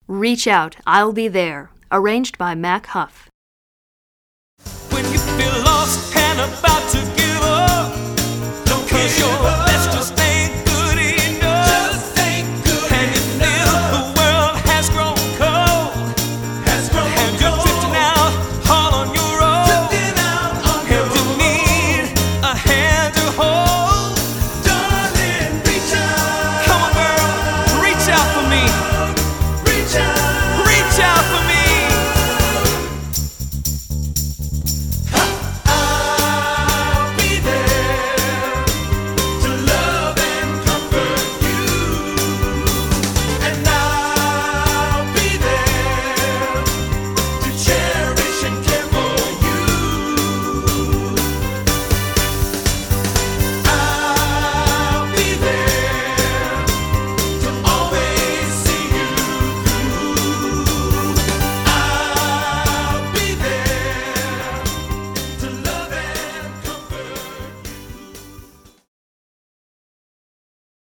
Reach Out, I'll Be There, arranged by Mac Huff. When you feel lost and about to